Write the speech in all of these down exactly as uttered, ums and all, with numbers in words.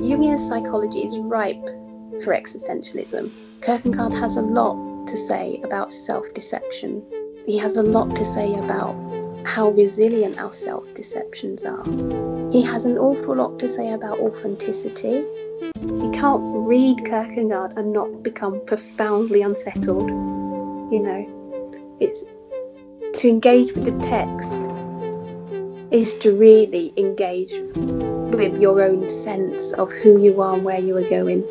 Jungian psychology is ripe for existentialism. Kierkegaard has a lot to say about self-deception. He has a lot to say about how resilient our self-deceptions are. He has an awful lot to say about authenticity. You can't read Kierkegaard and not become profoundly unsettled. You know, it's to engage with the text is to really engage with your own sense of who you are and where you are going.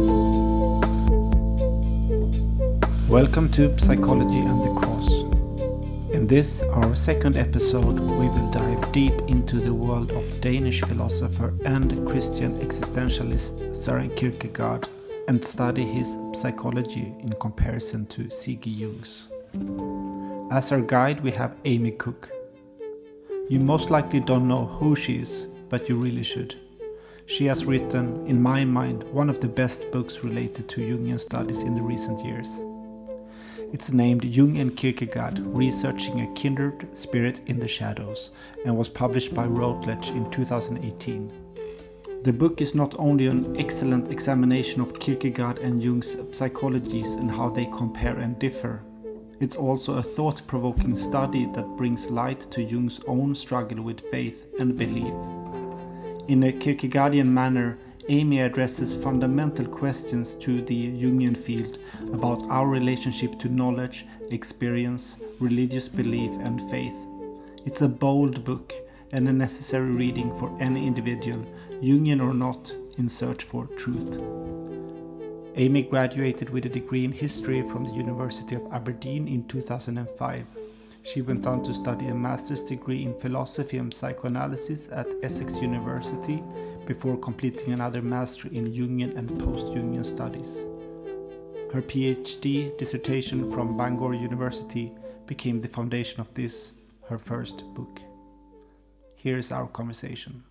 Welcome to Psychology and the Cross. In this, our second episode, we will dive deep into the world of Danish philosopher and Christian existentialist Søren Kierkegaard and study his psychology in comparison to C G Jung's. As our guide, we have Amy Cook. You most likely don't know who she is, but you really should. She has written, in my mind, one of the best books related to Jungian studies in the recent years. It's named Jung and Kierkegaard, Researching a Kindred Spirit in the Shadows, and was published by Routledge in two thousand eighteen. The book is not only an excellent examination of Kierkegaard and Jung's psychologies and how they compare and differ. It's also a thought-provoking study that brings light to Jung's own struggle with faith and belief. In a Kierkegaardian manner, Amy addresses fundamental questions to the Jungian field about our relationship to knowledge, experience, religious belief and faith. It's a bold book and a necessary reading for any individual, Jungian or not, in search for truth. Amy graduated with a degree in history from the University of Aberdeen in two thousand five. She went on to study a master's degree in philosophy and psychoanalysis at Essex University before completing another master in Jungian and post-Jungian studies. Her PhD dissertation from Bangor University became the foundation of this, her first book. Here is our conversation.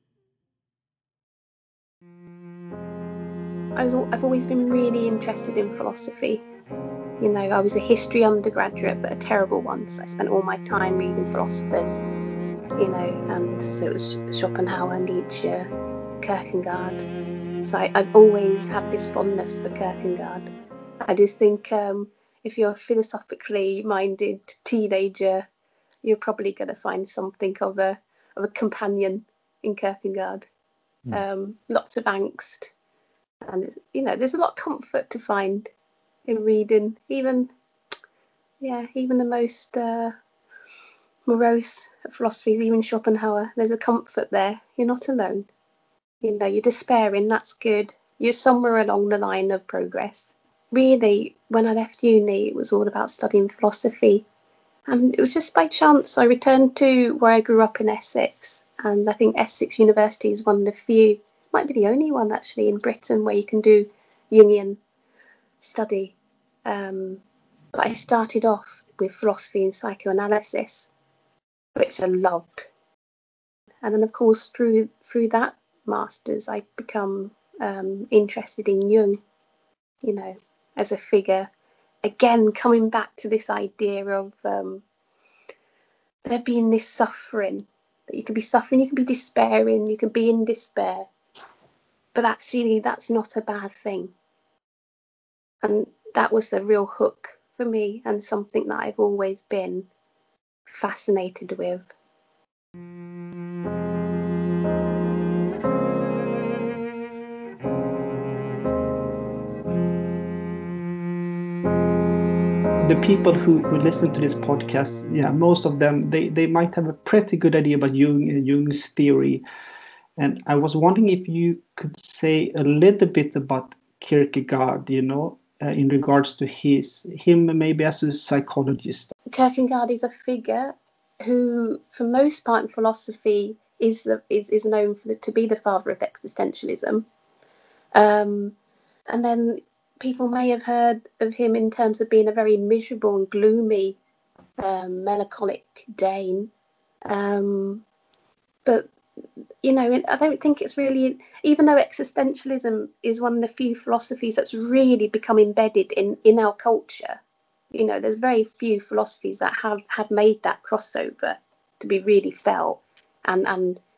I was, I've always been really interested in philosophy. You know, I was a history undergraduate, but a terrible one. So I spent all my time reading philosophers, you know, and so it was Schopenhauer, Nietzsche, Kierkegaard. So I, I've always had this fondness for Kierkegaard. I just think um, if you're a philosophically minded teenager, you're probably going to find something of a of a companion in Kierkegaard. Mm. Um, lots of angst, and you know, there's a lot of comfort to find in reading, even yeah, even the most uh, morose philosophies, even Schopenhauer. There's a comfort there. You're not alone. You know, you're despairing. That's good. You're somewhere along the line of progress. Really, when I left uni, it was all about studying philosophy, and it was just by chance I returned to where I grew up in Essex, and I think Essex University is one of the few, might be the only one actually in Britain where you can do Jungian study. Um, but I started off with philosophy and psychoanalysis, which I loved, and then of course through through that masters I become um, interested in Jung, you know, as a figure. Again, coming back to this idea of um, there being this suffering, that you can be suffering, you can be despairing, you can be in despair, but that's really that's not a bad thing. And that was the real hook for me, and something that I've always been fascinated with. The people who, who listen to this podcast, yeah, most of them, they, they might have a pretty good idea about Jung and Jung's theory. And I was wondering if you could say a little bit about Kierkegaard, you know, uh, in regards to his him maybe as a psychologist. Kierkegaard is a figure who, for most part in philosophy, is the, is, is known for the, to be the father of existentialism. Um, and then people may have heard of him in terms of being a very miserable and gloomy, um, melancholic Dane. Um, but, you know, I don't think it's really, even though existentialism is one of the few philosophies that's really become embedded in, in our culture, you know, there's very few philosophies that have, have made that crossover to be really felt and, and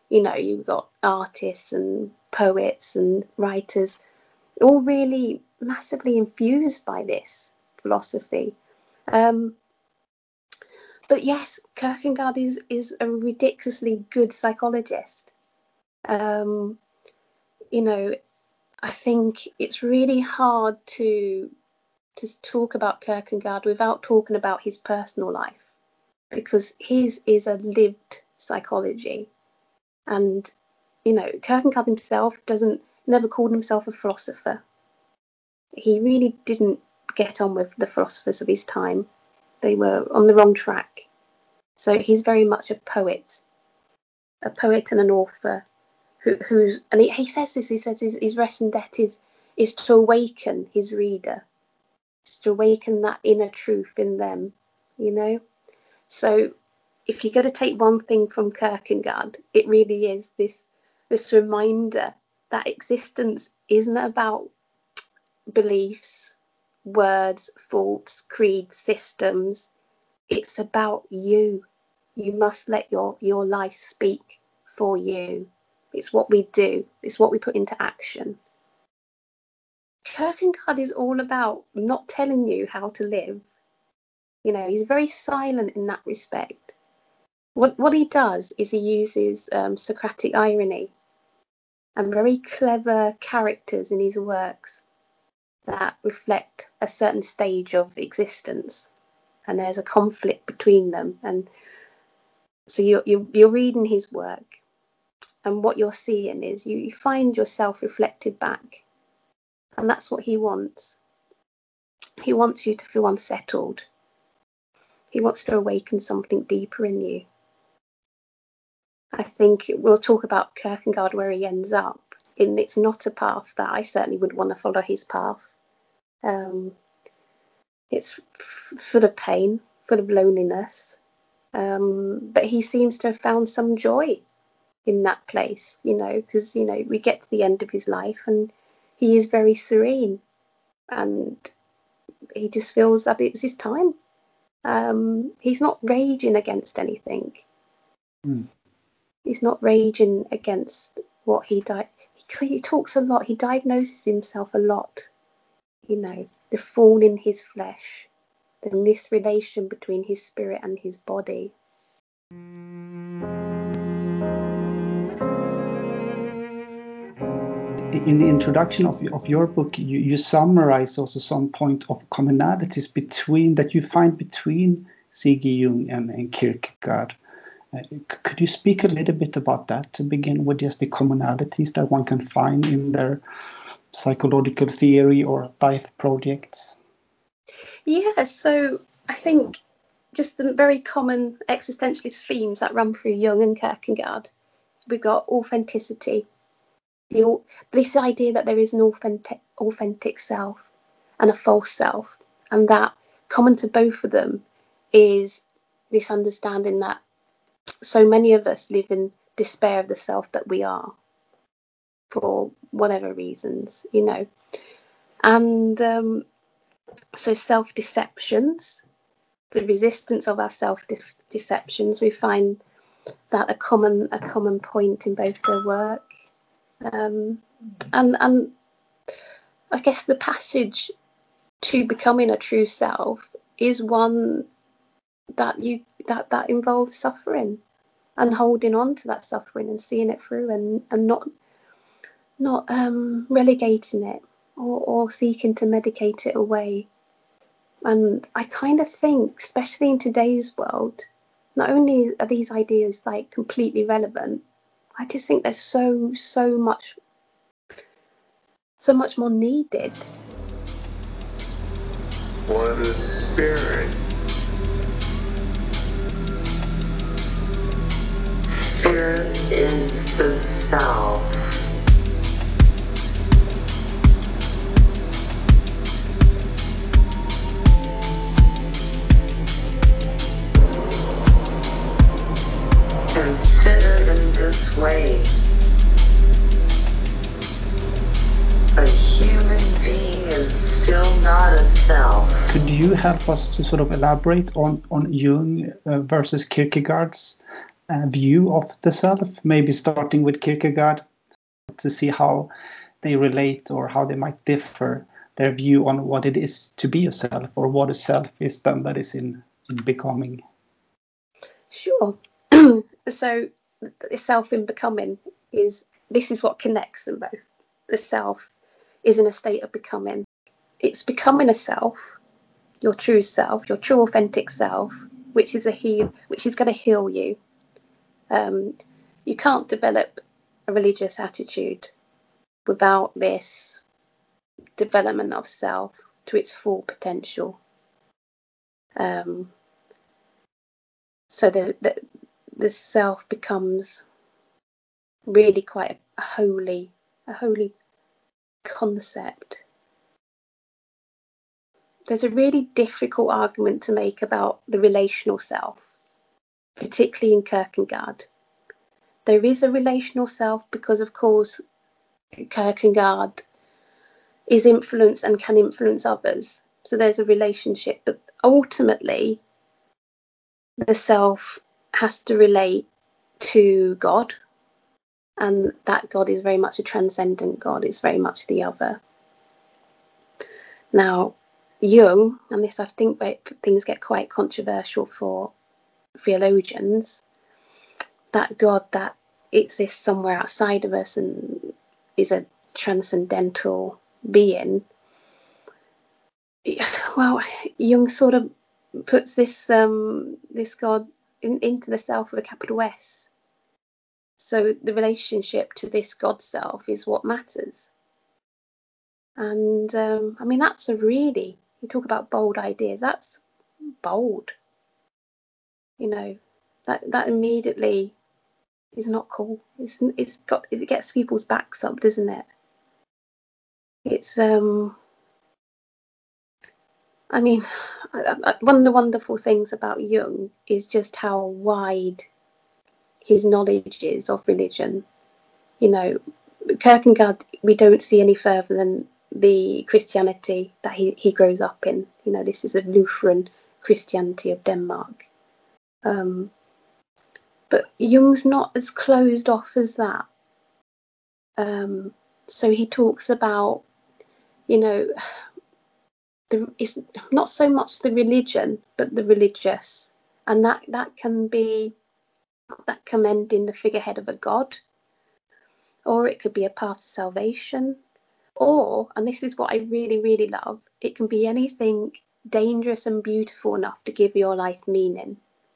You know, you've got artists and poets and writers, all really massively infused by this philosophy. Um, but yes, Kierkegaard is, is a ridiculously good psychologist. Um, you know, I think it's really hard to to talk about Kierkegaard without talking about his personal life, because his is a lived psychology. And, you know, Kierkegaard himself doesn't never called himself a philosopher. He really didn't get on with the philosophers of his time. They were on the wrong track. So he's very much a poet, a poet and an author. Who, who's and he, he says this. He says his, his resting debt is is to awaken his reader, is to awaken that inner truth in them. You know, so if you're going to take one thing from Kierkegaard, it really is this this reminder that existence isn't about beliefs, words, thoughts, creeds, systems. It's about you. You must let your your life speak for you. It's what we do. It's what we put into action. Kierkegaard is all about not telling you how to live. You know, he's very silent in that respect. What what he does is he uses um, Socratic irony and very clever characters in his works that reflect a certain stage of existence, and there's a conflict between them. And so you're you're, you're reading his work. And what you're seeing is you, you find yourself reflected back. And that's what he wants. He wants you to feel unsettled. He wants to awaken something deeper in you. I think we'll talk about Kierkegaard where he ends up. And it's not a path that I certainly would want to follow his path. Um, it's f- full of pain, full of loneliness. Um, but he seems to have found some joy in that place, you know, because, you know, we get to the end of his life and he is very serene and he just feels that it's his time. Um, he's not raging against anything. Mm. He's not raging against what he died. He, he talks a lot. He diagnoses himself a lot, you know, the fall in his flesh, the misrelation between his spirit and his body. In the introduction of, of your book, you, you summarize also some point of commonalities between that you find between C G Jung and, and Kierkegaard. Uh, could you speak a little bit about that to begin with, just the commonalities that one can find in their psychological theory or life projects? Yeah, so I think just the very common existentialist themes that run through Jung and Kierkegaard. We've got authenticity, the, this idea that there is an authentic, authentic self and a false self, and that common to both of them is this understanding that so many of us live in despair of the self that we are for whatever reasons, you know. And um, so self-deceptions, the resistance of our self-deceptions, we find that a common a common point in both their work. Um, and and I guess the passage to becoming a true self is one that you that that involves suffering and holding on to that suffering and seeing it through, and and not not um, relegating it or, or seeking to medicate it away. And I kind of think, especially in today's world, not only are these ideas like completely relevant, I just think there's so, so much, so much more needed. What is spirit? Spirit is the self. Considered in this way, a human being is still not a self. Could you help us to sort of elaborate on, on Jung uh, versus Kierkegaard's uh, view of the self, maybe starting with Kierkegaard, to see how they relate or how they might differ, their view on what it is to be a self, or what a self is then that is in, in becoming. Sure. So the self in becoming is, this is what connects them both. The self is in a state of becoming. It's becoming a self, your true self, your true authentic self, which is a heal, which is going to heal you. Um, you can't develop a religious attitude without this development of self to its full potential. Um, so the, the the self becomes really quite a holy, a holy concept. There's a really difficult argument to make about the relational self, particularly in Kierkegaard. There is a relational self because, of course, Kierkegaard is influenced and can influence others. So there's a relationship, but ultimately the self has to relate to God, and that God is very much a transcendent God. It's very much the other. Now, Jung, and this I think where things get quite controversial for theologians, that God that exists somewhere outside of us and is a transcendental being, well, Jung sort of puts this um, this God in, into the self with a capital S. So the relationship to this God self is what matters. And um, I mean, that's a really, you talk about bold ideas, that's bold. You know, that that immediately is not cool. It's it's got it gets people's backs up, doesn't it? It's um. I mean, one of the wonderful things about Jung is just how wide his knowledge is of religion. You know, Kierkegaard, we don't see any further than the Christianity that he, he grows up in. You know, this is a Lutheran Christianity of Denmark. Um, but Jung's not as closed off as that. Um, so he talks about, you know, the, it's not so much the religion, but the religious. And that, that can be, that can end in the figurehead of a god, or it could be a path to salvation, or, and this is what I really, really love, it can be anything dangerous and beautiful enough to give your life meaning.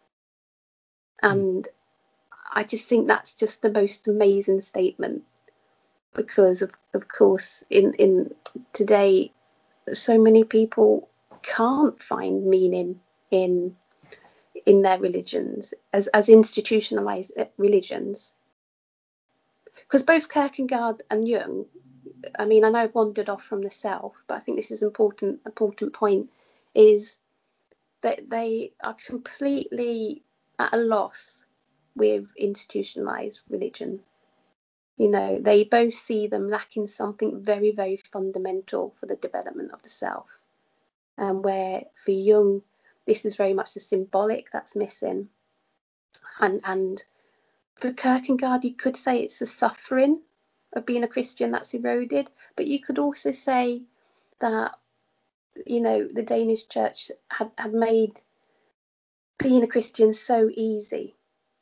And I just think that's just the most amazing statement, because of, of course in, in today so many people can't find meaning in in their religions as, as institutionalized religions. Because both Kierkegaard and Jung, I mean, I know I've wandered off from the self, but I think this is an important, important point, is that they are completely at a loss with institutionalized religion. You know, they both see them lacking something very, very fundamental for the development of the self. And um, where for Jung, this is very much the symbolic that's missing. And, and for Kierkegaard, you could say it's the suffering of being a Christian that's eroded, but you could also say that, you know, the Danish church had, had made being a Christian so easy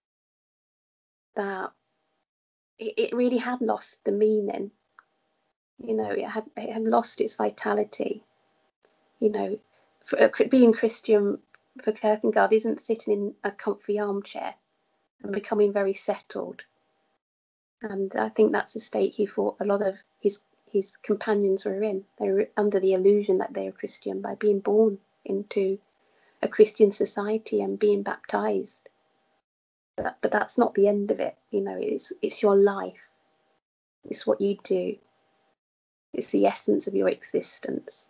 that it, it really had lost the meaning. You know, it had it had lost its vitality. You know, for, uh, being Christian for Kierkegaard isn't sitting in a comfy armchair and becoming very settled. And I think that's the state he thought a lot of his his companions were in. They were under the illusion that they were Christian by being born into a Christian society and being baptized. But, but that's not the end of it. You know, it's it's your life. It's what you do. It's the essence of your existence.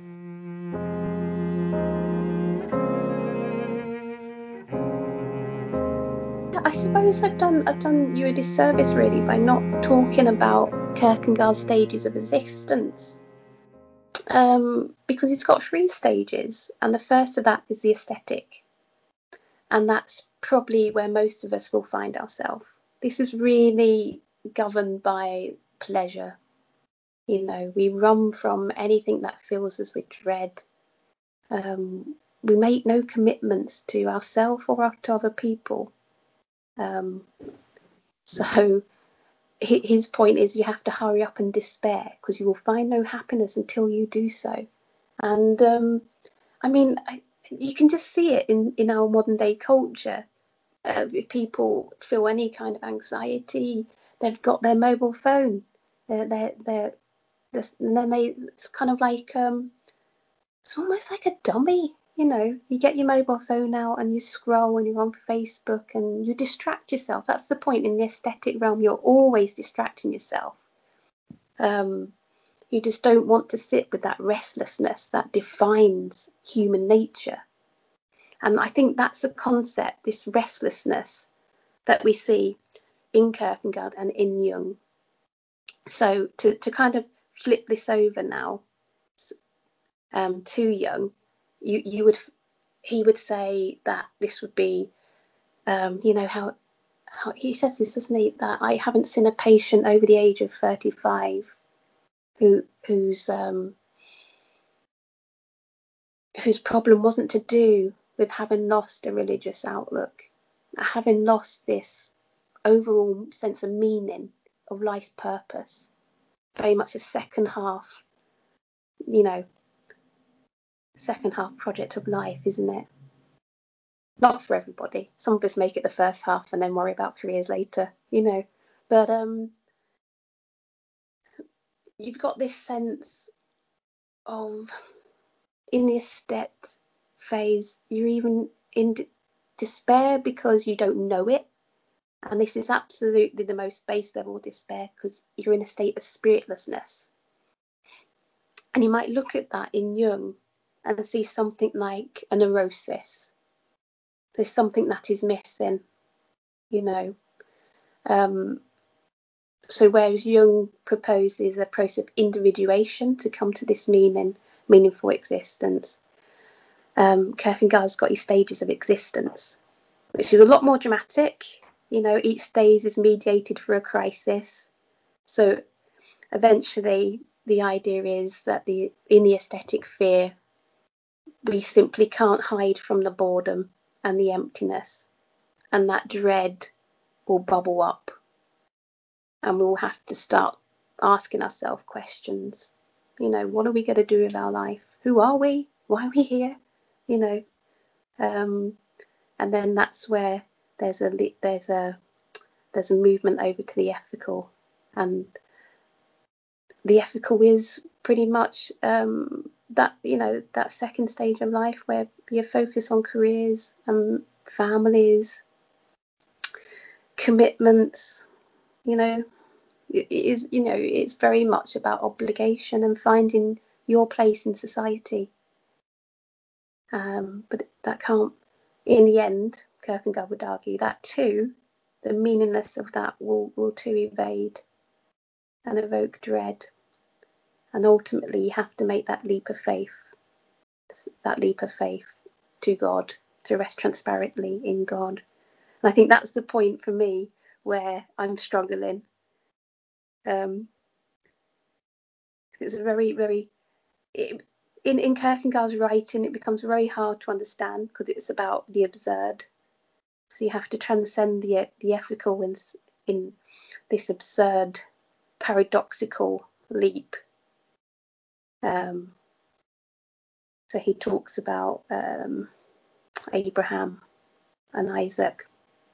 I suppose I've done I've done you a disservice really by not talking about Kierkegaard's stages of existence, um, because it's got three stages, and the first of that is the aesthetic, and that's probably where most of us will find ourselves. This is really governed by pleasure. You know, we run from anything that fills us with dread. Um, we make no commitments to ourselves or to other people. Um, so his point is you have to hurry up and despair, because you will find no happiness until you do so. And um, I mean, I, you can just see it in, in our modern day culture. Uh, if people feel any kind of anxiety, they've got their mobile phone. They're, they're, they're, they're, and then they, it's kind of like, um, it's almost like a dummy. You know, you get your mobile phone out and you scroll and you're on Facebook and you distract yourself. That's the point. In the aesthetic realm, you're always distracting yourself. Um, you just don't want to sit with that restlessness that defines human nature. And I think that's a concept, this restlessness that we see in Kierkegaard and in Jung. So to, to kind of flip this over now um, to Jung, you, you would, he would say that this would be, um, you know, how, how he says this, doesn't he, that I haven't seen a patient over the age of thirty-five who whose um, whose problem wasn't to do with having lost a religious outlook, having lost this overall sense of meaning of life's purpose. Very much a second half, you know, second half project of life, isn't it? Not for everybody. Some of us make it the first half and then worry about careers later, you know. But um, you've got this sense of, in the aesthete phase, you're even in d- despair because you don't know it. And this is absolutely the most base level despair, because you're in a state of spiritlessness. And you might look at that in Jung and see something like a neurosis. There's something that is missing, you know. Um, so whereas Jung proposes a process of individuation to come to this meaning, meaningful existence, um, Kierkegaard's got his stages of existence, which is a lot more dramatic. You know, each stage is mediated through a crisis. So eventually the idea is that the in the aesthetic fear, we simply can't hide from the boredom and the emptiness, and that dread will bubble up, and we'll have to start asking ourselves questions. You know, what are we going to do with our life? Who are we? Why are we here? You know, um, and then that's where there's a there's a there's a movement over to the ethical, and the ethical is pretty much um, that, you know, that second stage of life where you focus on careers and families, commitments. You know, it is, you know, it's very much about obligation and finding your place in society. Um, but that can't, in the end, Kierkegaard would argue that too, the meaningless of that will, will too evade and evoke dread. And ultimately, you have to make that leap of faith, that leap of faith to God, to rest transparently in God. And I think that's the point for me where I'm struggling. Um, it's a very, very, it, in, in Kierkegaard's writing, it becomes very hard to understand because it's about the absurd. So you have to transcend the the ethical in, in this absurd, paradoxical leap. Um, so he talks about um, Abraham and Isaac,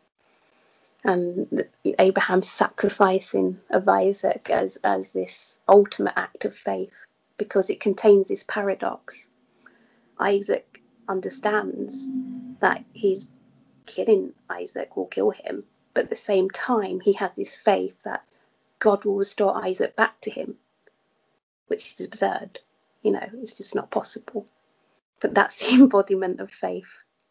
and Abraham's sacrificing of Isaac as, as this ultimate act of faith, because it contains this paradox. Isaac understands that he's killing Isaac will kill him, but at the same time he has this faith that God will restore Isaac back to him, which is absurd. You know, it's just not possible. But that's the embodiment of faith.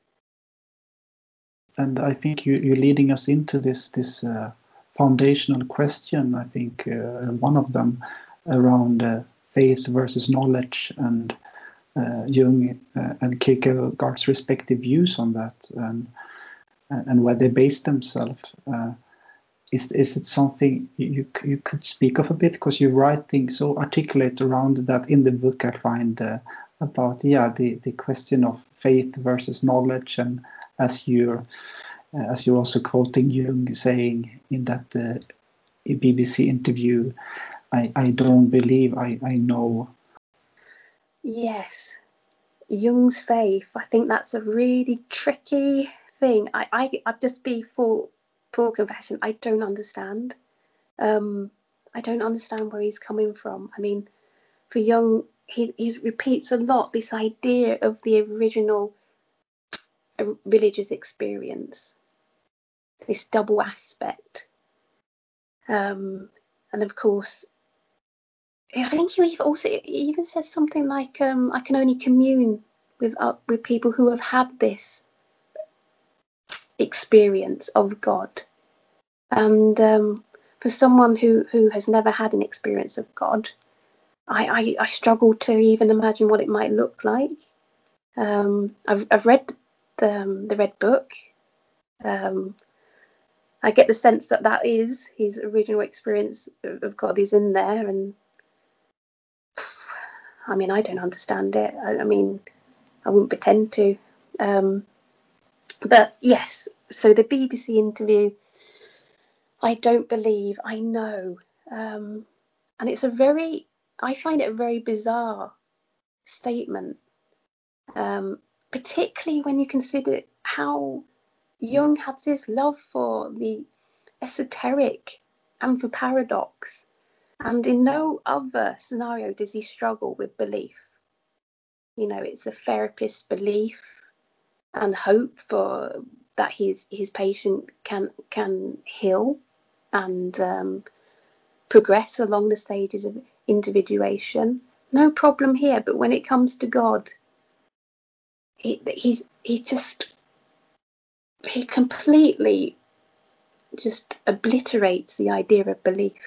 And I think you, you're leading us into this this uh, foundational question. I think uh, one of them around uh, faith versus knowledge, and uh, Jung uh, and Kierkegaard's respective views on that. And and, and where they base themselves. Uh, is is it something you you could speak of a bit, because you write things so articulate around that in the book? I find uh, about yeah the the question of faith versus knowledge, and as you're uh, as you're also quoting Jung saying in that uh, B B C interview, I I don't believe I I know. Yes, Jung's faith. I think that's a really tricky thing. I I I'd just be full full confession. I don't understand. Um, I don't understand where he's coming from. I mean, for Jung, he he repeats a lot this idea of the original religious experience, this double aspect. Um, and of course, I think he also he even says something like, um, "I can only commune with uh, with people who have had this experience of God." And um, for someone who who has never had an experience of God, I, I, I struggle to even imagine what it might look like. Um, I've I've read the um, the Red Book. Um, I get the sense that that is his original experience of God is in there, and I mean I don't understand it. I, I mean I wouldn't pretend to. Um, but yes, so the B B C interview, I don't believe, I know, um, and it's a very I find it a very bizarre statement. Um, particularly when you consider how Jung had this love for the esoteric and for paradox, and in no other scenario does he struggle with belief. You know, it's a therapist's belief and hope for that his his patient can can heal and um, progress along the stages of individuation. No problem here, but when it comes to God, he, he's he just he completely just obliterates the idea of belief.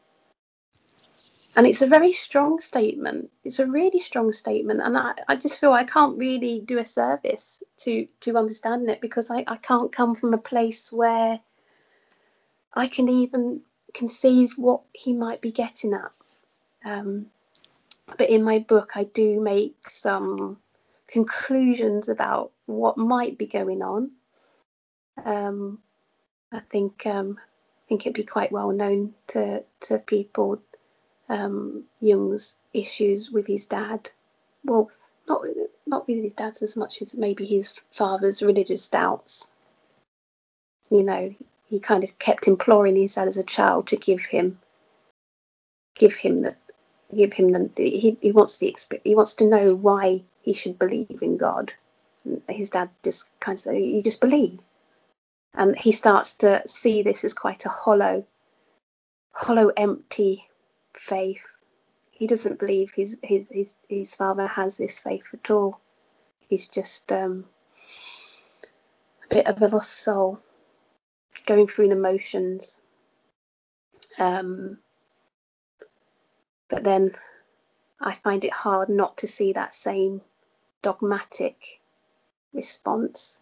And it's a very strong statement. It's a really strong statement. And I, I just feel I can't really do a service to, to understanding it, because I, I can't come from a place where I can even conceive what he might be getting at. Um, but in my book, I do make some conclusions about what might be going on. Um, I think um, I think it'd be quite well known to to people, um, Jung's issues with his dad. Well, not not with his dad as much as maybe his father's religious doubts. You know, he kind of kept imploring his dad as a child to give him give him the give him the he, he wants the he wants to know why he should believe in God. And his dad just kind of said, "You just believe." And he starts to see this as quite a hollow, hollow, empty faith. He doesn't believe his his his, his father has this faith at all. He's just um, a bit of a lost soul, going through the motions. Um, but then I find it hard not to see that same dogmatic response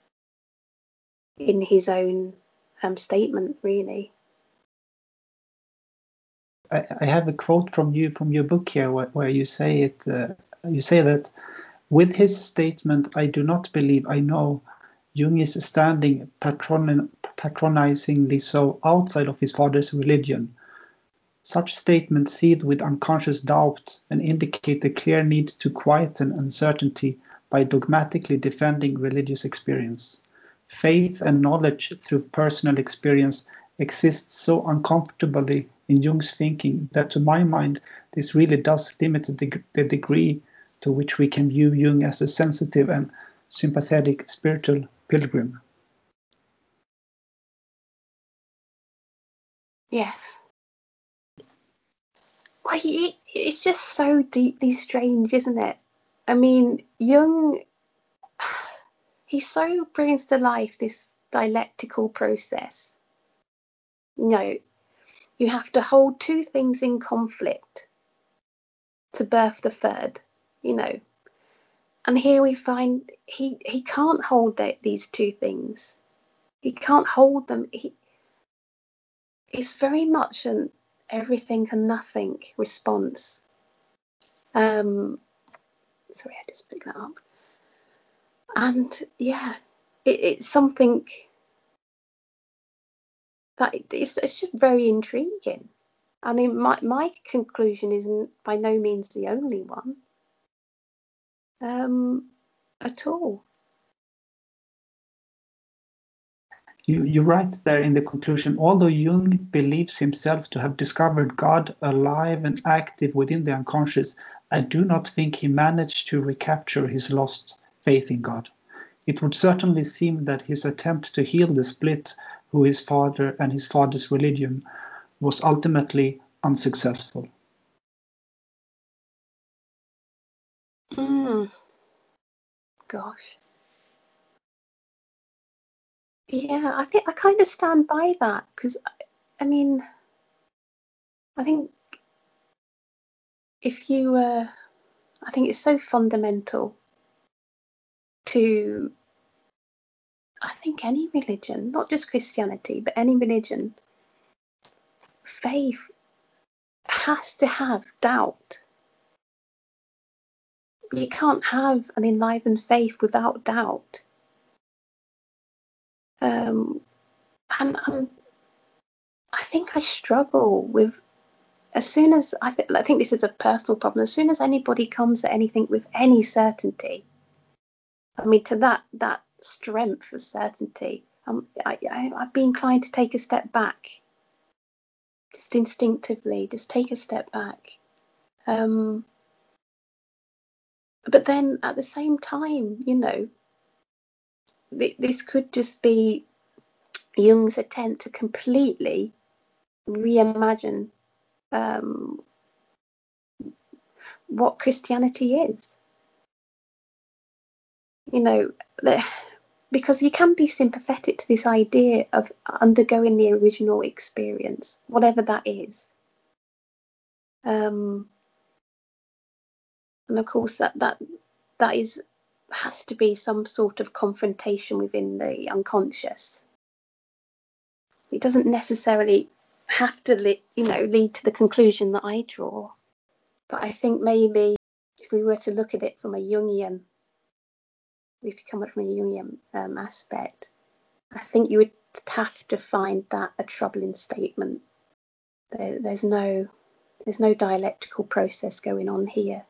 in his own um, statement, really. I, I have a quote from you from your book here, where, where you say it. Uh, you say that with his statement, "I do not believe I know," Jung is standing patron, patronizingly so outside of his father's religion. Such statements seethe with unconscious doubt and indicate the clear need to quieten uncertainty by dogmatically defending religious experience. Faith and knowledge through personal experience exist so uncomfortably in Jung's thinking that, to my mind, this really does limit the, deg- the degree to which we can view Jung as a sensitive and sympathetic spiritual pilgrim. Yes. Well, he, it's just so deeply strange, isn't it? I mean, Jung, he so brings to life this dialectical process. You know, you have to hold two things in conflict to birth the third, you know. And here we find he, he can't hold the, these two things. he can't hold them. He, it's very much an everything and nothing response. Um, sorry, I just picked that up. And yeah, it, it's something that it's, it's just very intriguing. I mean, my, my conclusion isn't by no means the only one um, at all. You, you write there in the conclusion, although Jung believes himself to have discovered God alive and active within the unconscious, I do not think he managed to recapture his lost faith in God. It would certainly seem that his attempt to heal the split who his father and his father's religion was ultimately unsuccessful. Mm. Gosh. Yeah, I think I kind of stand by that because, I mean, I think if you, uh, I think it's so fundamental to, I think, any religion, not just Christianity, but any religion, faith has to have doubt. You can't have an enlivened faith without doubt. Um, and, and I think I struggle with, as soon as, I, th- I think this is a personal problem, as soon as anybody comes at anything with any certainty, I mean, to that that strength of certainty, um, I, I, I'd be inclined to take a step back, just instinctively, just take a step back. Um, but then at the same time, you know, th- this could just be Jung's attempt to completely reimagine um, what Christianity is. You know, the, because you can be sympathetic to this idea of undergoing the original experience, whatever that is. Um, and of course, that that that is has to be some sort of confrontation within the unconscious. It doesn't necessarily have to, li- you know, lead to the conclusion that I draw. But I think maybe if we were to look at it from a Jungian, if you come at it from a Jungian um, aspect, I think you would have to find that a troubling statement. There, there's no, there's no dialectical process going on here.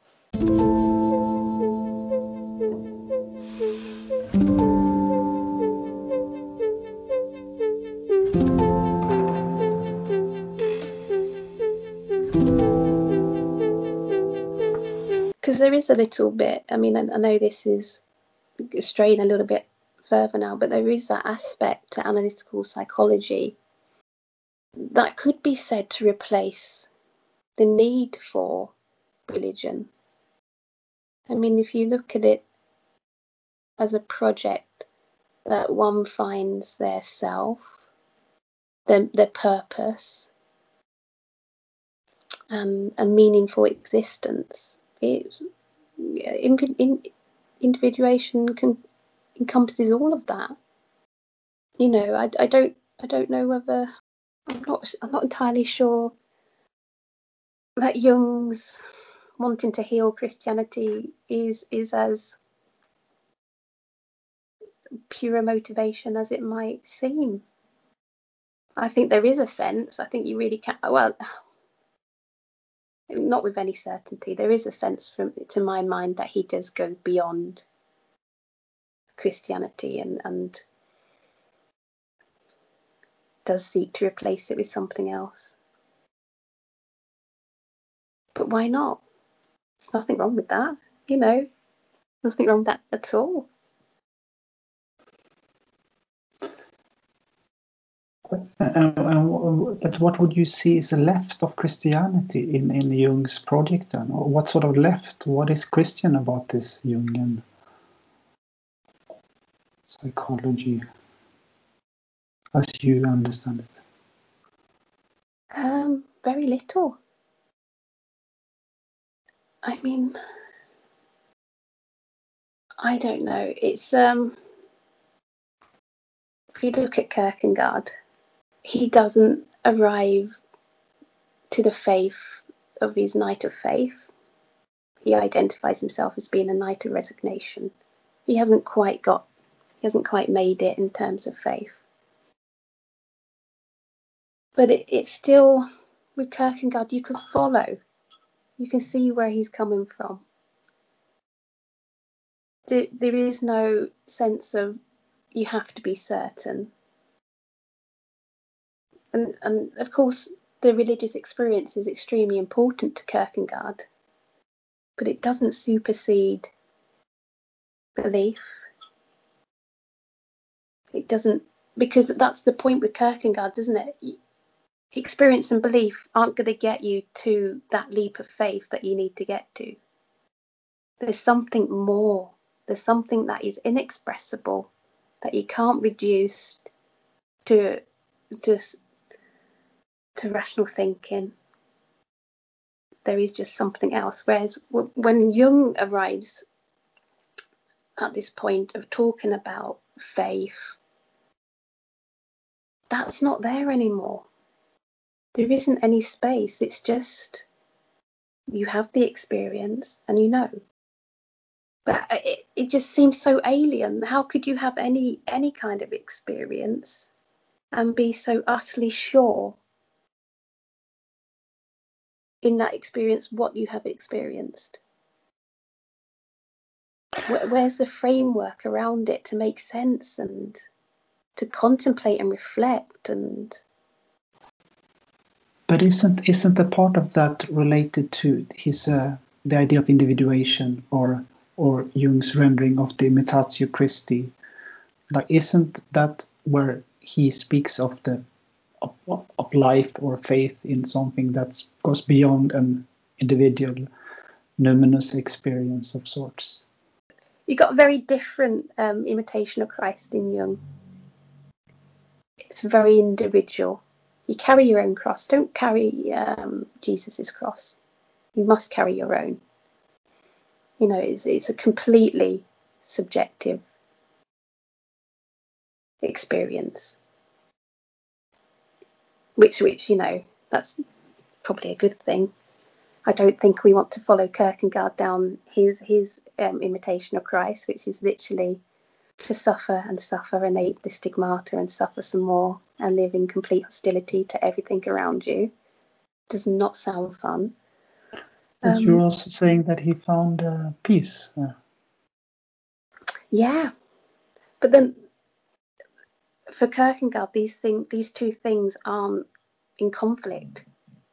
Because there is a little bit, I mean, I, I know this is straying a little bit further now, but there is that aspect to analytical psychology that could be said to replace the need for religion. I mean, if you look at it as a project that one finds their self, their, their purpose, and, and meaningful existence, it's, in, in, individuation can, encompasses all of that. You know, I, I don't I don't know whether I'm not I'm not entirely sure that Jung's wanting to heal Christianity is is as pure a motivation as it might seem. I think there is a sense, I think you really can, well, not with any certainty, there is a sense from to my mind that he does go beyond Christianity and, and does seek to replace it with something else. But why not? There's nothing wrong with that, you know, nothing wrong with that at all. Uh, uh, but what would you see is left of Christianity in, in Jung's project then? Or what sort of left? What is Christian about this Jungian psychology as you understand it? Um, very little. I mean, I don't know. It's um if you look at Kierkegaard, he doesn't arrive to the faith of his Knight of Faith. He identifies himself as being a Knight of Resignation. He hasn't quite got, he hasn't quite made it in terms of faith. But it, it's still, with Kierkegaard, you can follow. You can see where he's coming from. There, there is no sense of you have to be certain. And, and of course, the religious experience is extremely important to Kierkegaard, but it doesn't supersede belief. It doesn't, because that's the point with Kierkegaard, isn't it? Experience and belief aren't going to get you to that leap of faith that you need to get to. There's something more. There's something that is inexpressible, that you can't reduce to just to rational thinking. There is just something else. Whereas when Jung arrives at this point of talking about faith, that's not there anymore. There isn't any space. It's just you have the experience and you know. But it, it just seems so alien. How could you have any any kind of experience and be so utterly sure in that experience what you have experienced? Where, where's the framework around it to make sense and to contemplate and reflect? And but isn't isn't a part of that related to his uh, the idea of individuation, or or Jung's rendering of the imitatio Christi? Like, isn't that where he speaks of the of, of life or faith in something that goes beyond an individual numinous experience of sorts? You got a very different um, imitation of Christ in Jung. It's very individual. You carry your own cross. Don't carry um, Jesus's cross. You must carry your own. You know, it's it's a completely subjective experience. Which, which you know, that's probably a good thing. I don't think we want to follow Kierkegaard down his his um, imitation of Christ, which is literally to suffer and suffer and ape the stigmata and suffer some more and live in complete hostility to everything around you. Does not sound fun. But Um, you're also saying that he found uh, peace. Uh. Yeah, but then for Kierkegaard, these thing, these two things aren't in conflict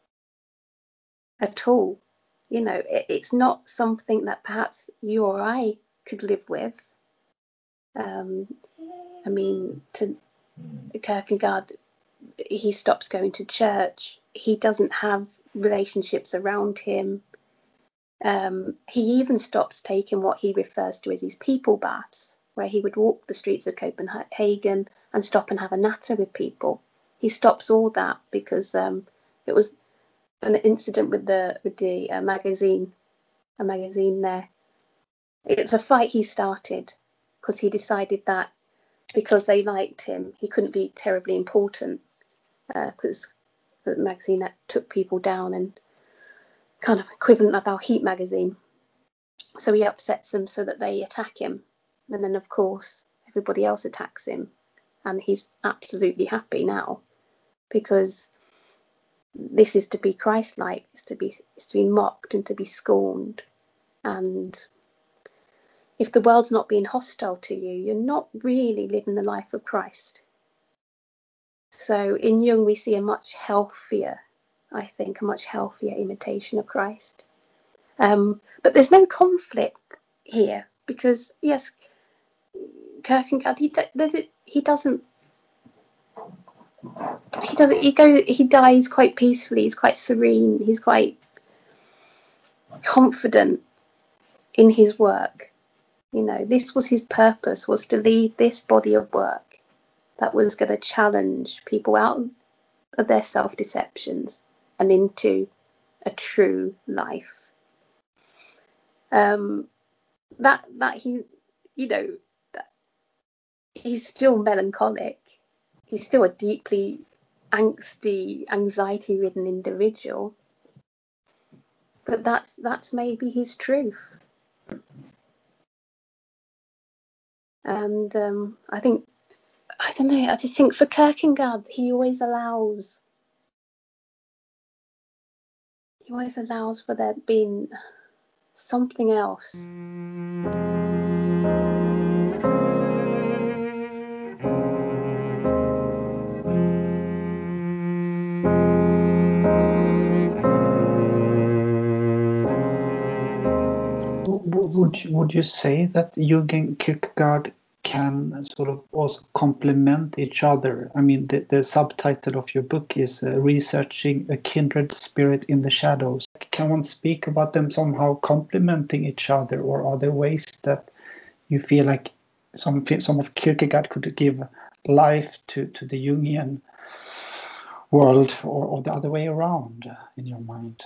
at all. You know, it, it's not something that perhaps you or I could live with. Um, I mean, to Kierkegaard, he stops going to church. He doesn't have relationships around him. Um, he even stops taking what he refers to as his people baths, where he would walk the streets of Copenhagen and stop and have a natter with people. He stops all that because um, it was an incident with the with the uh, magazine, a magazine there. It's a fight he started because he decided that because they liked him, he couldn't be terribly important because uh, the magazine that took people down and kind of equivalent of our Heat magazine. So he upsets them so that they attack him. And then, of course, everybody else attacks him. And he's absolutely happy now because this is to be Christ-like, it's to be, it's to be mocked and to be scorned. And if the world's not being hostile to you, you're not really living the life of Christ. So in Jung, we see a much healthier, I think, a much healthier imitation of Christ. Um, but there's no conflict here because, yes, Kierkegaard, he, he doesn't, he doesn't, he goes, he dies quite peacefully. He's quite serene. He's quite confident in his work. You know, this was his purpose, was to leave this body of work that was going to challenge people out of their self-deceptions and into a true life. Um, that that he, you know, that he's still melancholic. he's still a deeply angsty, anxiety-ridden individual. But that's that's maybe his truth. And um, I think, I don't know, I just think for Kierkegaard, he always allows, he always allows for there being something else. Would you, would you say that Jung and Kierkegaard can sort of also complement each other? I mean, the, the subtitle of your book is uh, Researching a Kindred Spirit in the Shadows. Can one speak about them somehow complementing each other, or are there ways that you feel like some some of Kierkegaard could give life to, to the Jungian world, or, or the other way around in your mind?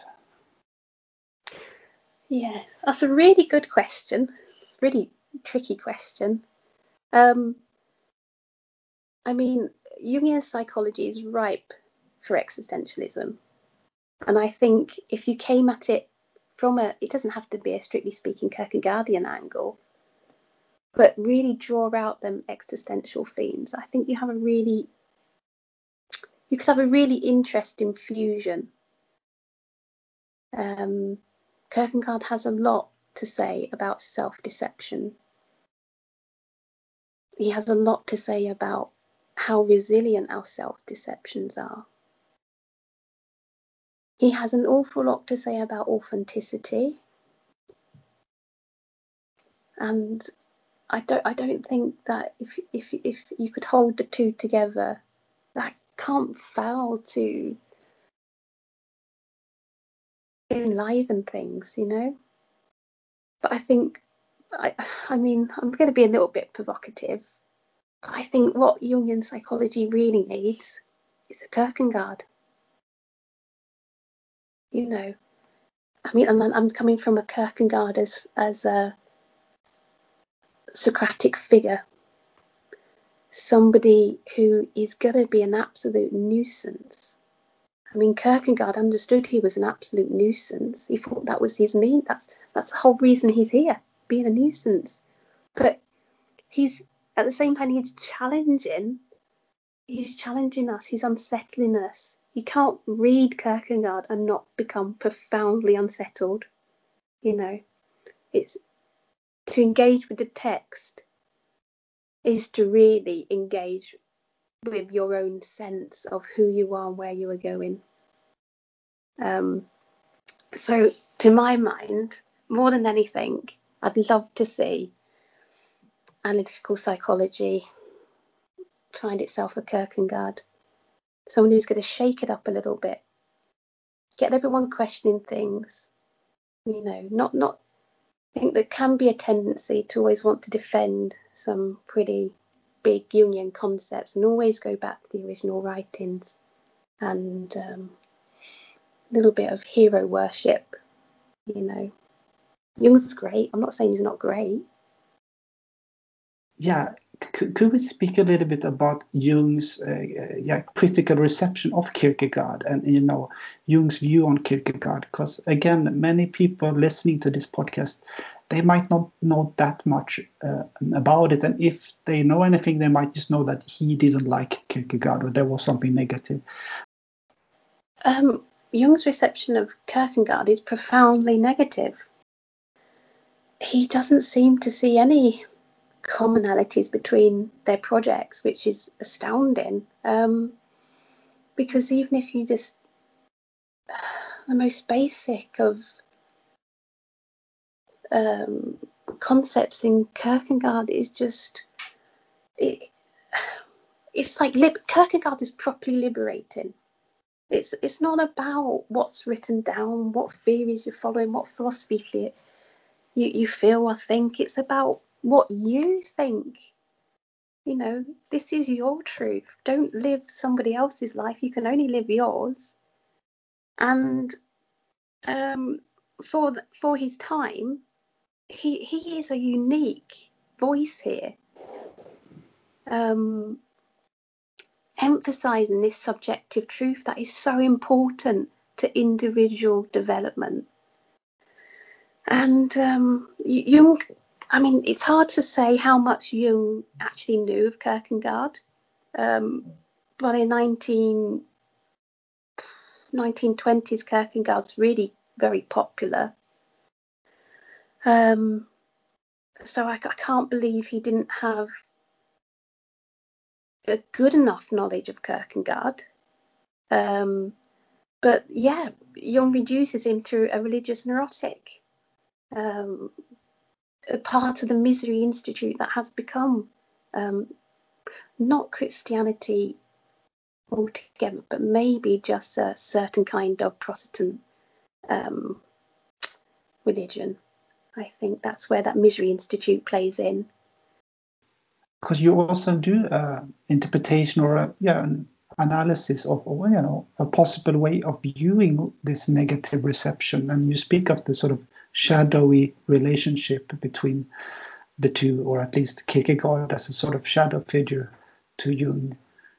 Yeah, that's a really good question. Really tricky question. Um, I mean, Jungian psychology is ripe for existentialism. And I think if you came at it from a, it doesn't have to be a strictly speaking Kierkegaardian angle, but really draw out them existential themes, I think you have a really, you could have a really interesting fusion. Um, Kierkegaard has a lot to say about self-deception. He has a lot to say about how resilient our self-deceptions are. He has an awful lot to say about authenticity. And I don't I don't think that if if if you could hold the two together, that can't fail to enliven things, you know. But I think I I mean I'm going to be a little bit provocative. But I think what Jungian psychology really needs is a Kierkegaard. You know, I mean, and I'm coming from a Kierkegaard as as a Socratic figure, somebody who is going to be an absolute nuisance. I mean, Kierkegaard understood he was an absolute nuisance. He thought that was his mean. That's that's the whole reason he's here, being a nuisance. But he's at the same time he's challenging. He's challenging us. He's unsettling us. You can't read Kierkegaard and not become profoundly unsettled. You know, it's to engage with the text is to really engage with your own sense of who you are and where you are going. Um, so to my mind, more than anything, I'd love to see analytical psychology find itself a Kierkegaard, someone who's going to shake it up a little bit, get everyone questioning things, you know, not not I think there can be a tendency to always want to defend some pretty big Jungian concepts and always go back to the original writings, and um, a little bit of hero worship, you know. Jung's great. I'm not saying he's not great. Yeah, could, could we speak a little bit about Jung's uh, yeah, critical reception of Kierkegaard and, you know, Jung's view on Kierkegaard? Because, again, many people listening to this podcast, they might not know that much uh, about it. And if they know anything, they might just know that he didn't like Kierkegaard or there was something negative. Um, Jung's reception of Kierkegaard is profoundly negative. He doesn't seem to see any commonalities between their projects, which is astounding. Um, because even if you just, the most basic of um, concepts in Kierkegaard is just, it, it's like lib- Kierkegaard is properly liberating. It's it's not about what's written down, what theories you're following, what philosophy you, you feel or think. It's about what you think. You know, this is your truth. Don't live somebody else's life. You can only live yours. And um, for for his time, he he is a unique voice here. Um, emphasizing this subjective truth that is so important to individual development. And um, Jung, I mean, it's hard to say how much Jung actually knew of Kierkegaard. Um, but in nineteen, nineteen twenties, Kierkegaard's really very popular. Um, so I, I can't believe he didn't have a good enough knowledge of Kierkegaard. Um, but yeah, Jung reduces him to a religious neurotic, um, a part of the Misery Institute that has become um, not Christianity altogether, but maybe just a certain kind of Protestant um, religion. I think that's where that Misery Institute plays in. Because you also do uh, interpretation or a, yeah, an analysis of, you know, a possible way of viewing this negative reception, and you speak of the sort of shadowy relationship between the two, or at least Kierkegaard as a sort of shadow figure to Jung.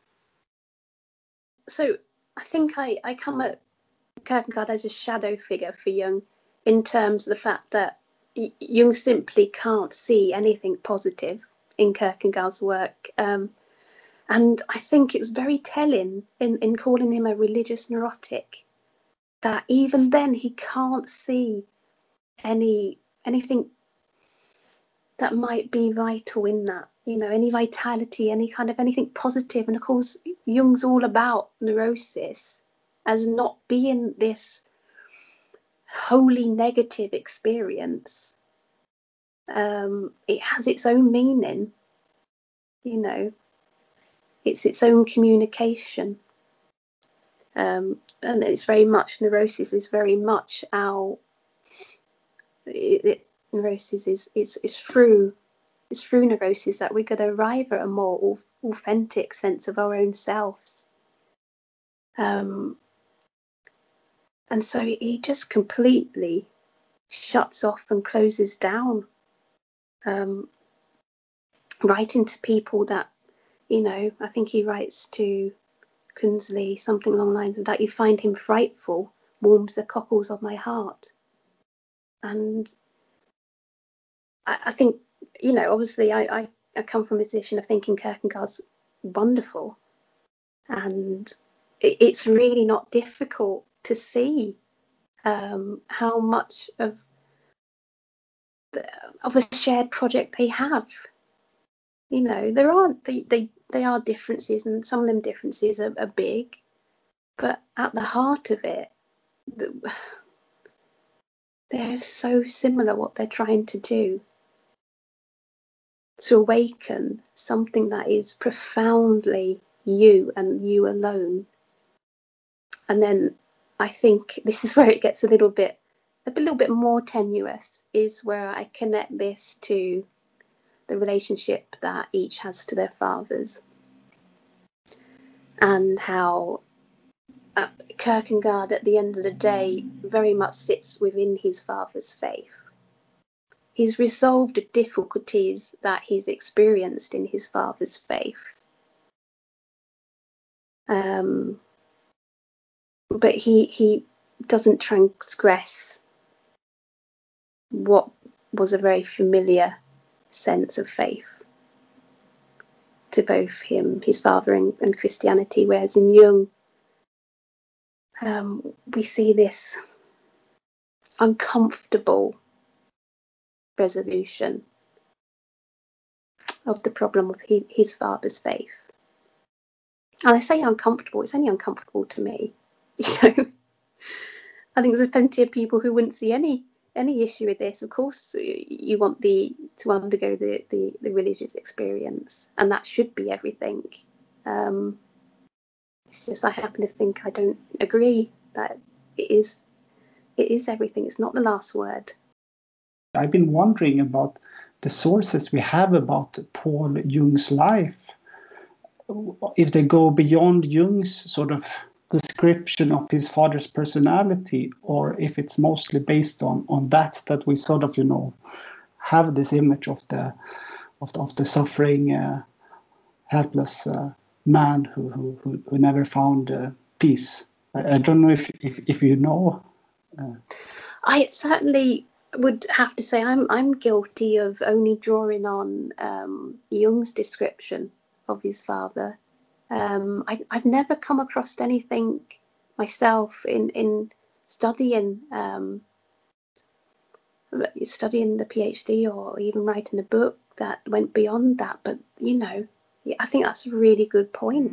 So I think I, I come at Kierkegaard as a shadow figure for Jung in terms of the fact that Jung simply can't see anything positive in Kierkegaard's work. Um, and I think it's very telling in, in calling him a religious neurotic that even then he can't see any anything that might be vital in that, you know, any vitality, any kind of anything positive. And of course, Jung's all about neurosis as not being this wholly negative experience. Um, it has its own meaning, you know, it's its own communication. Um, and it's very much, neurosis is very much our, it, it, neurosis is it's, it's through it's through neurosis that we're going to arrive at a more authentic sense of our own selves. Um, and so he just completely shuts off and closes down, um, writing to people that, you know, I think he writes to Künzli something along the lines of that, you find him frightful, warms the cockles of my heart. And I, I think, you know, obviously I, I, I come from a position of thinking Kierkegaard's wonderful, and it, it's really not difficult to see um, how much of the, of a shared project they have. You know, there aren't they they they are differences, and some of them differences are, are big, but at the heart of it, the, they're so similar what they're trying to do, to awaken something that is profoundly you and you alone. And then I think this is where it gets a little bit a little bit more tenuous, is where I connect this to the relationship that each has to their fathers, and how uh, Kierkegaard at the end of the day very much sits within his father's faith. He's resolved the difficulties that he's experienced in his father's faith. Um, but he he doesn't transgress what was a very familiar sense of faith to both him, his father, and, and Christianity. Whereas in Jung, um, we see this uncomfortable resolution of the problem of he, his father's faith. And I say uncomfortable, it's only uncomfortable to me. You know, I think there's plenty of people who wouldn't see any any issue with this. Of course, you want the to undergo the, the, the religious experience, and that should be everything. Um, it's just I happen to think I don't agree that it is it is everything. It's not the last word. I've been wondering about the sources we have about Paul Jung's life, if they go beyond Jung's sort of description of his father's personality, or if it's mostly based on on that that we sort of, you know, have this image of the of the, of the suffering, uh, helpless uh, man who who who, who never found uh, peace. I, I don't know if if, if you know. Uh, I certainly would have to say I'm I'm guilty of only drawing on um, Jung's description of his father. Um, I, I've never come across anything myself in in studying um, studying the PhD or even writing a book that went beyond that. But you know, yeah, I think that's a really good point.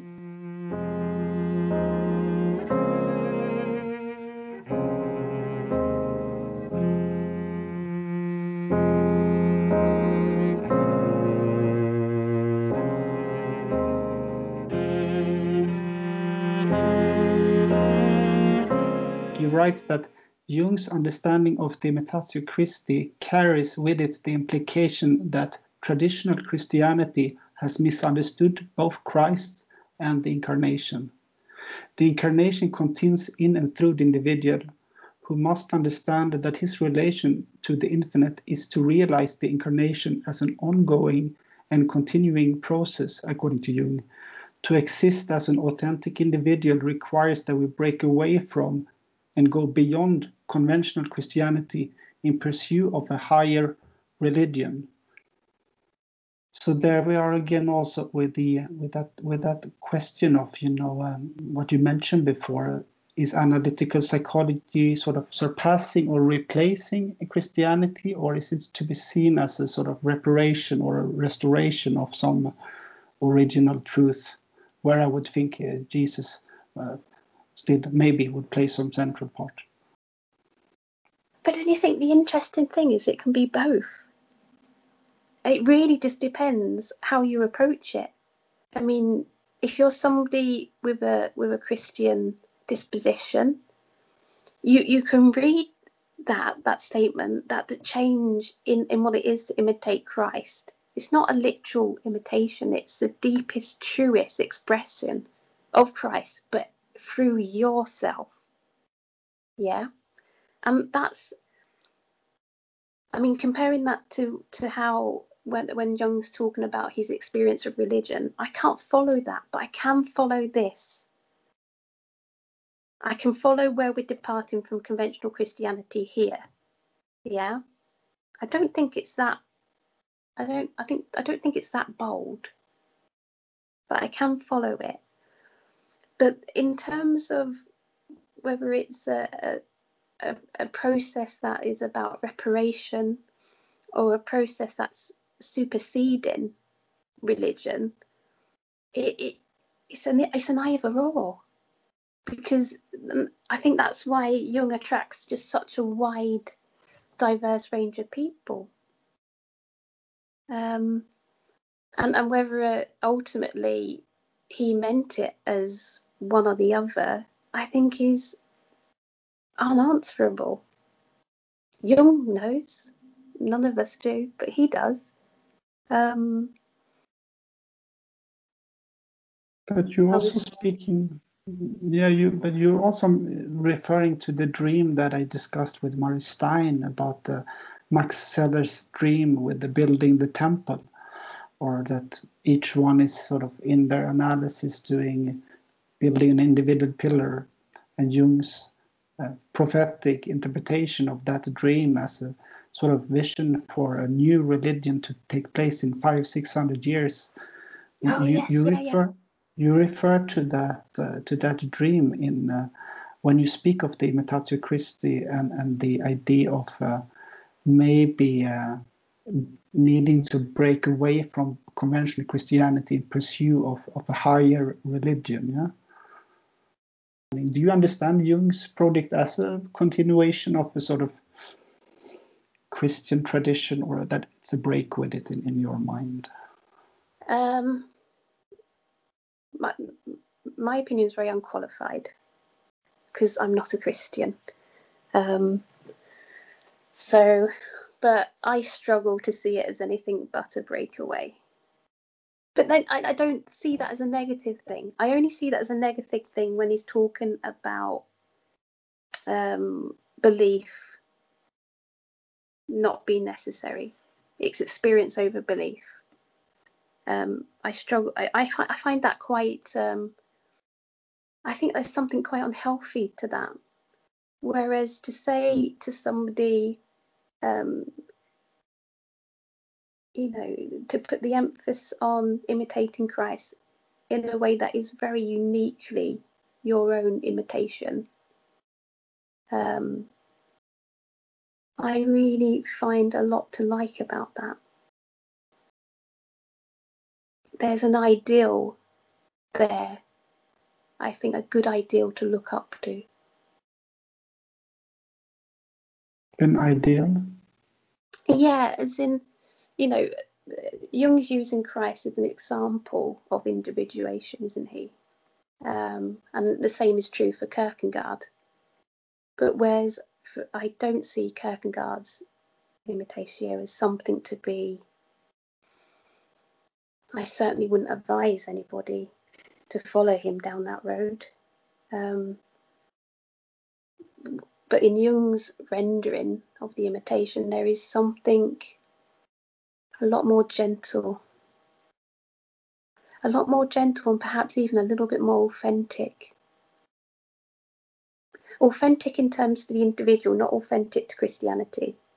He writes that Jung's understanding of the Imitatio Christi carries with it the implication that traditional Christianity has misunderstood both Christ and the Incarnation. The Incarnation contains in and through the individual, who must understand that his relation to the infinite is to realize the Incarnation as an ongoing and continuing process, according to Jung. To exist as an authentic individual requires that we break away from and go beyond conventional Christianity in pursuit of a higher religion. So there we are again, also with the with that with that question of, you know, um, what you mentioned before: is analytical psychology sort of surpassing or replacing Christianity, or is it to be seen as a sort of reparation or a restoration of some original truth, where I would think uh, Jesus uh, still maybe would play some central part? But don't you think the interesting thing is it can be both? It really just depends how you approach it. I mean, if you're somebody with a with a Christian disposition, you you can read that that statement that the change in, in what it is to imitate Christ, it's not a literal imitation, it's the deepest, truest expression of Christ, but through yourself. Yeah. And that's, I mean, comparing that to to how when when Jung's talking about his experience of religion, I can't follow that, but I can follow this. I can follow where we're departing from conventional Christianity here. Yeah. I don't think it's that I don't I think I don't think it's that bold. But I can follow it. But in terms of whether it's a a, a process that is about reparation or a process that's superseding religion, it, it it's an it's an either or, because I think that's why Jung attracts just such a wide, diverse range of people. Um, and and whether uh, ultimately he meant it as one or the other, I think is unanswerable. Jung knows, none of us do, but he does. Um, But you're I also was speaking, yeah, you. But you're also referring to the dream that I discussed with Mary Stein about the Max Seller's dream with the building the temple, or that each one is sort of in their analysis doing building an individual pillar, and Jung's uh, prophetic interpretation of that dream as a sort of vision for a new religion to take place in five, six hundred years. oh You, yes, you yeah, refer yeah. you refer to that uh, to that dream in uh, when you speak of the Imitatio Christi and, and the idea of uh, maybe uh, needing to break away from conventional Christianity in pursuit of, of a higher religion. Yeah. Do you understand Jung's project as a continuation of a sort of Christian tradition, or that it's a break with it in, in your mind? Um, my my opinion is very unqualified because I'm not a Christian. Um, so, but I struggle to see it as anything but a breakaway. But then I, I don't see that as a negative thing. I only see that as a negative thing when he's talking about um, belief not being necessary. It's experience over belief. Um, I struggle. I, I, fi- I find that quite. Um, I think there's something quite unhealthy to that. Whereas to say to somebody, um, you know, to put the emphasis on imitating Christ in a way that is very uniquely your own imitation, um, I really find a lot to like about that. There's an ideal there, I think, a good ideal to look up to. An ideal? Yeah, as in, you know, Jung's using Christ as an example of individuation, isn't he? Um, and the same is true for Kierkegaard. But whereas for, I don't see Kierkegaard's Imitatio as something to be, I certainly wouldn't advise anybody to follow him down that road. Um, but in Jung's rendering of the Imitation, there is something a lot more gentle, a lot more gentle and perhaps even a little bit more authentic. Authentic in terms of the individual, not authentic to Christianity.